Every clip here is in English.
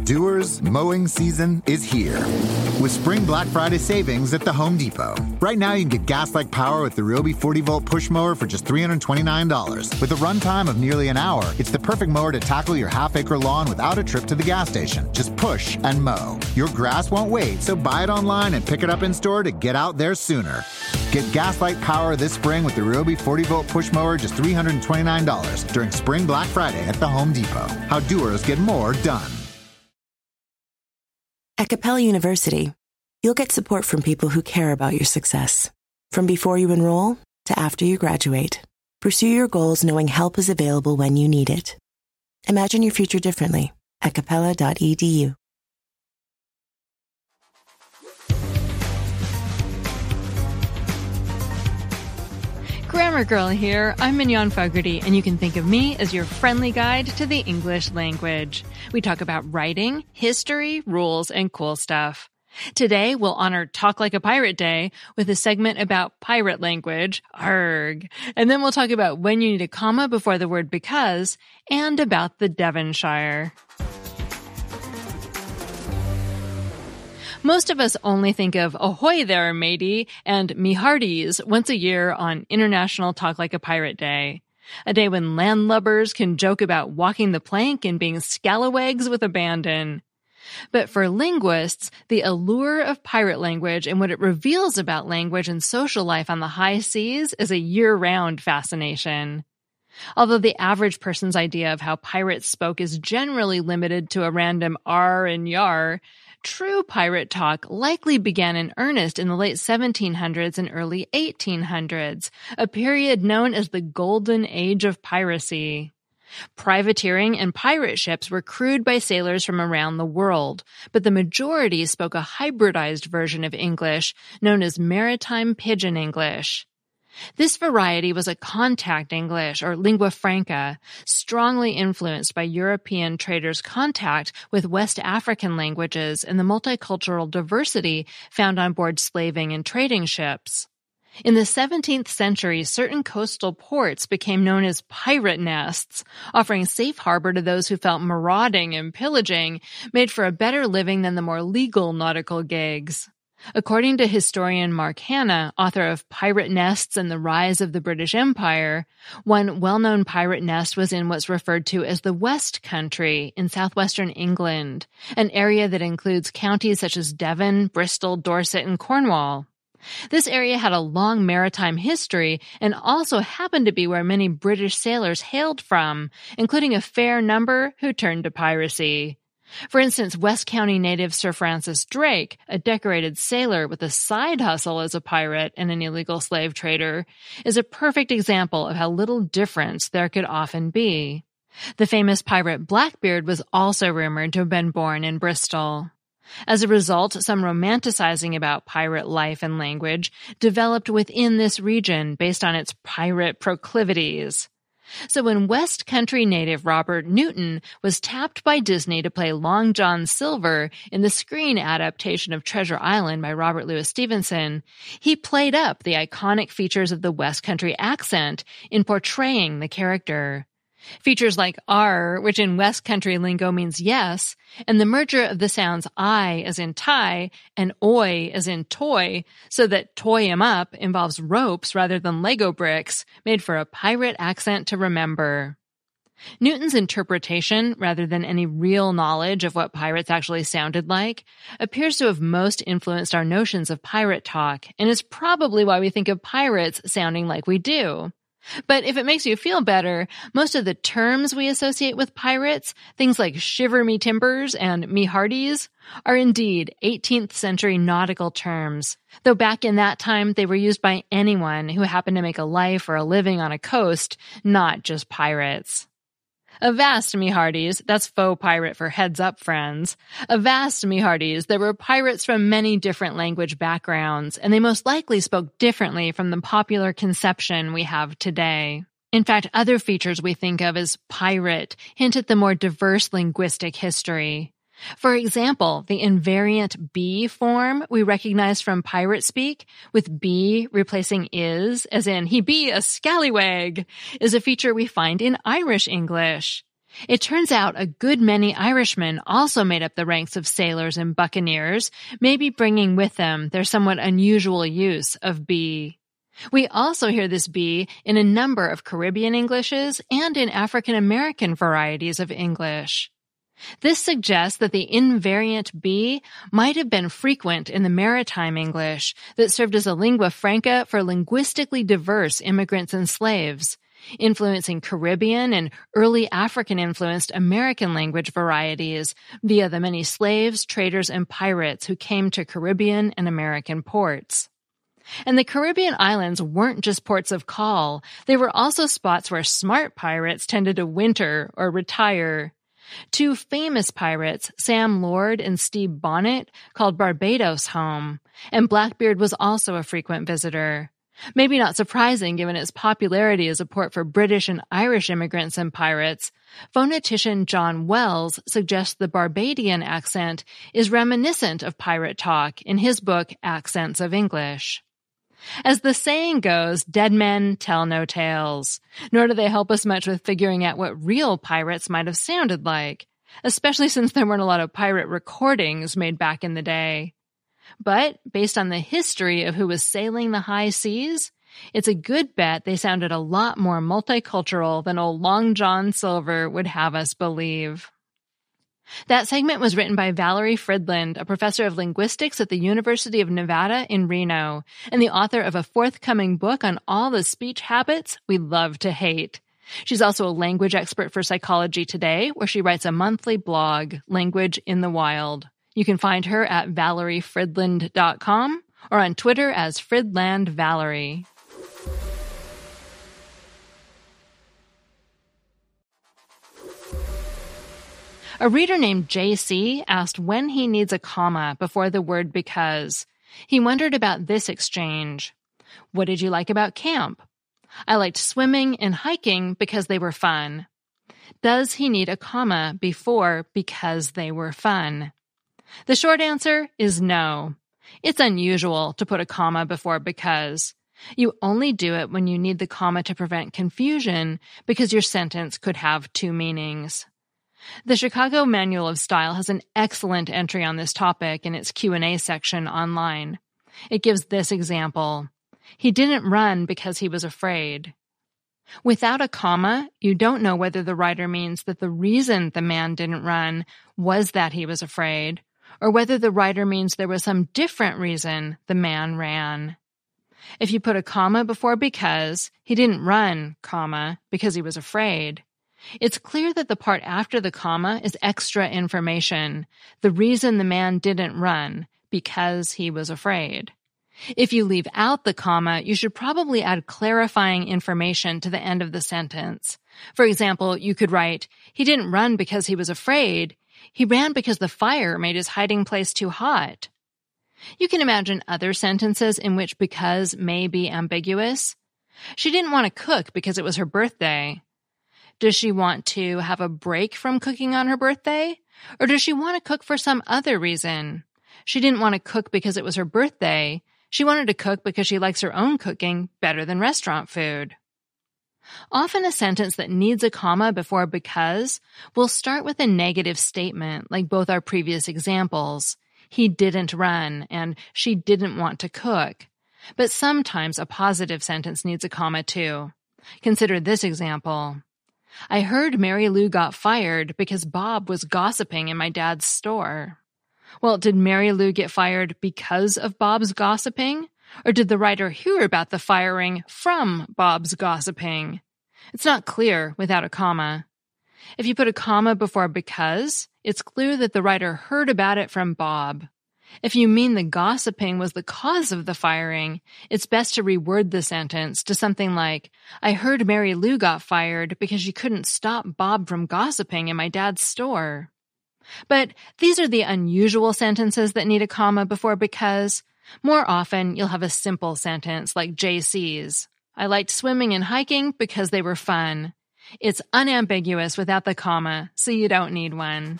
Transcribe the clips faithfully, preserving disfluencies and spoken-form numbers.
doers, mowing season is here. With Spring Black Friday savings at the Home Depot. Right now, you can get gas-like power with the Ryobi forty volt push mower for just three hundred twenty-nine dollars. With a runtime of nearly an hour, it's the perfect mower to tackle your half-acre lawn without a trip to the gas station. Just push and mow. Your grass won't wait, so buy it online and pick it up in-store to get out there sooner. Get gas-like power this spring with the Ryobi forty volt push mower just three hundred twenty-nine dollars during Spring Black Friday at the Home Depot. How doers get more done. At Capella University, you'll get support from people who care about your success. From before you enroll to after you graduate, pursue your goals knowing help is available when you need it. Imagine your future differently at capella dot e d u. Grammar Girl here. I'm Mignon Fogarty, and you can think of me as your friendly guide to the English language. We talk about writing, history, rules, and cool stuff. Today, we'll honor Talk Like a Pirate Day with a segment about pirate language, arg. And then we'll talk about when you need a comma before the word because, and about the Devonshire. Most of us only think of ahoy there, matey, and me hearties once a year on International Talk Like a Pirate Day. A day when landlubbers can joke about walking the plank and being scalawags with abandon. But for linguists, the allure of pirate language and what it reveals about language and social life on the high seas is a year-round fascination. Although the average person's idea of how pirates spoke is generally limited to a random R and yar, true pirate talk likely began in earnest in the late seventeen hundreds and early eighteen hundreds, a period known as the Golden Age of Piracy. Privateering and pirate ships were crewed by sailors from around the world, but the majority spoke a hybridized version of English known as Maritime Pidgin English. This variety was a contact English, or lingua franca, strongly influenced by European traders' contact with West African languages and the multicultural diversity found on board slaving and trading ships. In the seventeenth century, certain coastal ports became known as pirate nests, offering safe harbor to those who felt marauding and pillaging made for a better living than the more legal nautical gigs. According to historian Mark Hanna, author of Pirate Nests and the Rise of the British Empire, one well-known pirate nest was in what's referred to as the West Country in southwestern England, an area that includes counties such as Devon, Bristol, Dorset, and Cornwall. This area had a long maritime history and also happened to be where many British sailors hailed from, including a fair number who turned to piracy. For instance, West County native Sir Francis Drake, a decorated sailor with a side hustle as a pirate and an illegal slave trader, is a perfect example of how little difference there could often be. The famous pirate Blackbeard was also rumored to have been born in Bristol. As a result, some romanticizing about pirate life and language developed within this region based on its pirate proclivities. So when West Country native Robert Newton was tapped by Disney to play Long John Silver in the screen adaptation of Treasure Island by Robert Louis Stevenson, he played up the iconic features of the West Country accent in portraying the character. Features like R, which in West Country lingo means yes, and the merger of the sounds I as in tie and oi as in toy, so that toy 'em up involves ropes rather than Lego bricks, made for a pirate accent to remember. Newton's interpretation, rather than any real knowledge of what pirates actually sounded like, appears to have most influenced our notions of pirate talk, and is probably why we think of pirates sounding like we do. But if it makes you feel better, most of the terms we associate with pirates, things like shiver me timbers and me hearties, are indeed eighteenth century nautical terms, though back in that time they were used by anyone who happened to make a life or a living on a coast, not just pirates. Avast, me hearties, that's faux pirate for heads up, friends. Avast, me hearties, there were pirates from many different language backgrounds, and they most likely spoke differently from the popular conception we have today. In fact, other features we think of as pirate hint at the more diverse linguistic history. For example, the invariant be form we recognize from pirate speak, with be replacing is, as in he be a scallywag, is a feature we find in Irish English. It turns out a good many Irishmen also made up the ranks of sailors and buccaneers, maybe bringing with them their somewhat unusual use of be. We also hear this be in a number of Caribbean Englishes and in African American varieties of English. This suggests that the invariant be might have been frequent in the maritime English that served as a lingua franca for linguistically diverse immigrants and slaves, influencing Caribbean and early African-influenced American language varieties via the many slaves, traders, and pirates who came to Caribbean and American ports. And the Caribbean islands weren't just ports of call. They were also spots where smart pirates tended to winter or retire. Two famous pirates, Sam Lord and Steve Bonnet, called Barbados home, and Blackbeard was also a frequent visitor. Maybe not surprising given its popularity as a port for British and Irish immigrants and pirates, phonetician John Wells suggests the Barbadian accent is reminiscent of pirate talk in his book Accents of English. As the saying goes, dead men tell no tales, nor do they help us much with figuring out what real pirates might have sounded like, especially since there weren't a lot of pirate recordings made back in the day. But, based on the history of who was sailing the high seas, it's a good bet they sounded a lot more multicultural than old Long John Silver would have us believe. That segment was written by Valerie Fridland, a professor of linguistics at the University of Nevada in Reno, and the author of a forthcoming book on all the speech habits we love to hate. She's also a language expert for Psychology Today, where she writes a monthly blog, Language in the Wild. You can find her at valerie fridland dot com or on Twitter as FridlandValerie. A reader named J C asked when he needs a comma before the word because. He wondered about this exchange. What did you like about camp? I liked swimming and hiking because they were fun. Does he need a comma before because they were fun? The short answer is no. It's unusual to put a comma before because. You only do it when you need the comma to prevent confusion because your sentence could have two meanings. The Chicago Manual of Style has an excellent entry on this topic in its Q and A section online. It gives this example. He didn't run because he was afraid. Without a comma, you don't know whether the writer means that the reason the man didn't run was that he was afraid, or whether the writer means there was some different reason the man ran. If you put a comma before because, he didn't run, comma, because he was afraid, it's clear that the part after the comma is extra information, the reason the man didn't run, because he was afraid. If you leave out the comma, you should probably add clarifying information to the end of the sentence. For example, you could write, he didn't run because he was afraid. He ran because the fire made his hiding place too hot. You can imagine other sentences in which because may be ambiguous. She didn't want to cook because it was her birthday. Does she want to have a break from cooking on her birthday? Or does she want to cook for some other reason? She didn't want to cook because it was her birthday. She wanted to cook because she likes her own cooking better than restaurant food. Often a sentence that needs a comma before because will start with a negative statement, like both our previous examples. He didn't run, and she didn't want to cook. But sometimes a positive sentence needs a comma too. Consider this example. I heard Mary Lou got fired because Bob was gossiping in my dad's store. Well, did Mary Lou get fired because of Bob's gossiping? Or did the writer hear about the firing from Bob's gossiping? It's not clear without a comma. If you put a comma before because, it's clear that the writer heard about it from Bob. If you mean the gossiping was the cause of the firing, it's best to reword the sentence to something like, I heard Mary Lou got fired because she couldn't stop Bob from gossiping in my dad's store. But these are the unusual sentences that need a comma before because. More often, you'll have a simple sentence like J C's. I liked swimming and hiking because they were fun. It's unambiguous without the comma, so you don't need one.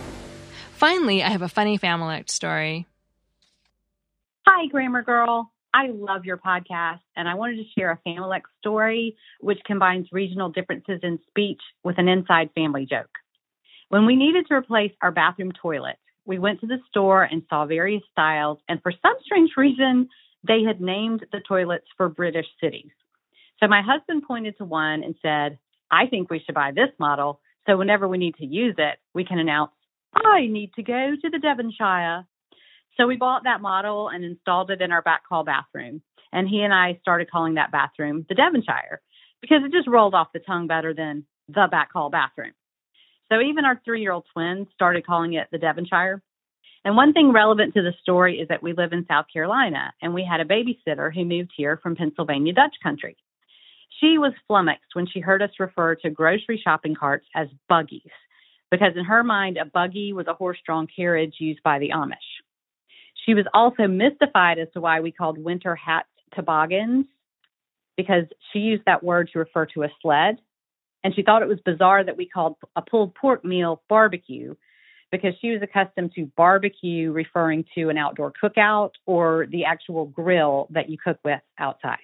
Finally, I have a funny Family story. Hi, Grammar Girl. I love your podcast, and I wanted to share a Family story which combines regional differences in speech with an inside family joke. When we needed to replace our bathroom toilet, we went to the store and saw various styles, and for some strange reason, they had named the toilets for British cities. So my husband pointed to one and said, I think we should buy this model, so whenever we need to use it, we can announce, I need to go to the Devonshire. So we bought that model and installed it in our back hall bathroom. And he and I started calling that bathroom the Devonshire because it just rolled off the tongue better than the back hall bathroom. So even our three-year-old twins started calling it the Devonshire. And one thing relevant to the story is that we live in South Carolina, and we had a babysitter who moved here from Pennsylvania Dutch country. She was flummoxed when she heard us refer to grocery shopping carts as buggies, because in her mind, a buggy was a horse-drawn carriage used by the Amish. She was also mystified as to why we called winter hats toboggans, because she used that word to refer to a sled. And she thought it was bizarre that we called a pulled pork meal barbecue, because she was accustomed to barbecue referring to an outdoor cookout or the actual grill that you cook with outside.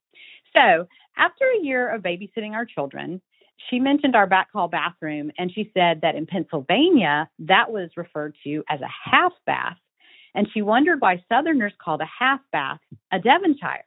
So after a year of babysitting our children, she mentioned our back hall bathroom, and she said that in Pennsylvania, that was referred to as a half bath. And she wondered why Southerners called a half bath a Devonshire.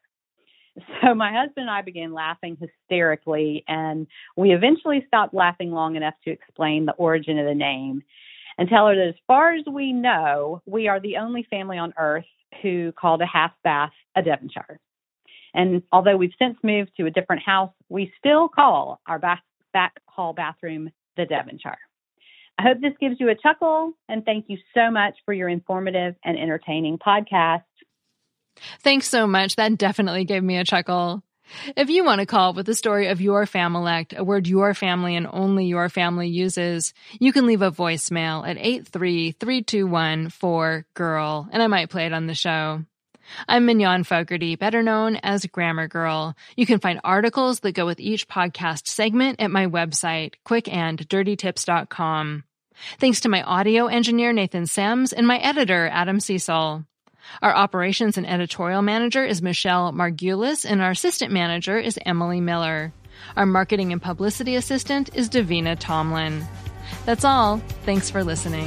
So my husband and I began laughing hysterically, and we eventually stopped laughing long enough to explain the origin of the name and tell her that as far as we know, we are the only family on earth who called a half bath a Devonshire. And although we've since moved to a different house, we still call our back, back hall bathroom the Devonshire. I hope this gives you a chuckle, and thank you so much for your informative and entertaining podcast. Thanks so much. That definitely gave me a chuckle. If you want to call with the story of your familect, a word your family and only your family uses, you can leave a voicemail at eight three three two one four G I R L, and I might play it on the show. I'm Mignon Fogarty, better known as Grammar Girl. You can find articles that go with each podcast segment at my website, quick and dirty tips dot com. Thanks to my audio engineer, Nathan Sims, and my editor, Adam Cecil. Our operations and editorial manager is Michelle Margulis, and our assistant manager is Emily Miller. Our marketing and publicity assistant is Davina Tomlin. That's all. Thanks for listening.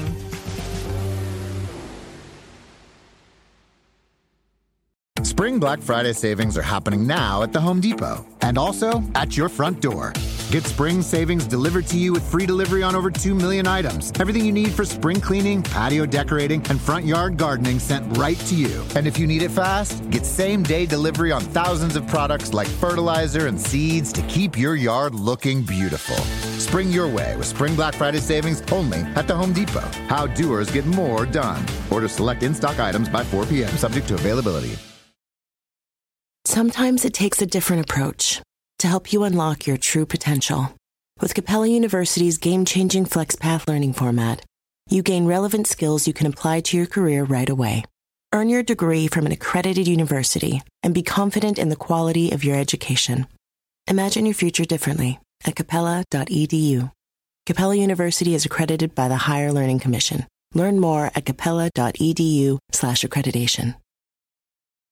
Spring Black Friday savings are happening now at the Home Depot and also at your front door. Get spring savings delivered to you with free delivery on over two million items. Everything you need for spring cleaning, patio decorating, and front yard gardening sent right to you. And if you need it fast, get same-day delivery on thousands of products like fertilizer and seeds to keep your yard looking beautiful. Spring your way with Spring Black Friday savings only at the Home Depot. How doers get more done. Order select in-stock items by four p.m. subject to availability. Sometimes it takes a different approach to help you unlock your true potential. With Capella University's game-changing FlexPath learning format, you gain relevant skills you can apply to your career right away. Earn your degree from an accredited university and be confident in the quality of your education. Imagine your future differently at capella dot e d u. Capella University is accredited by the Higher Learning Commission. Learn more at capella dot e d u slash accreditation.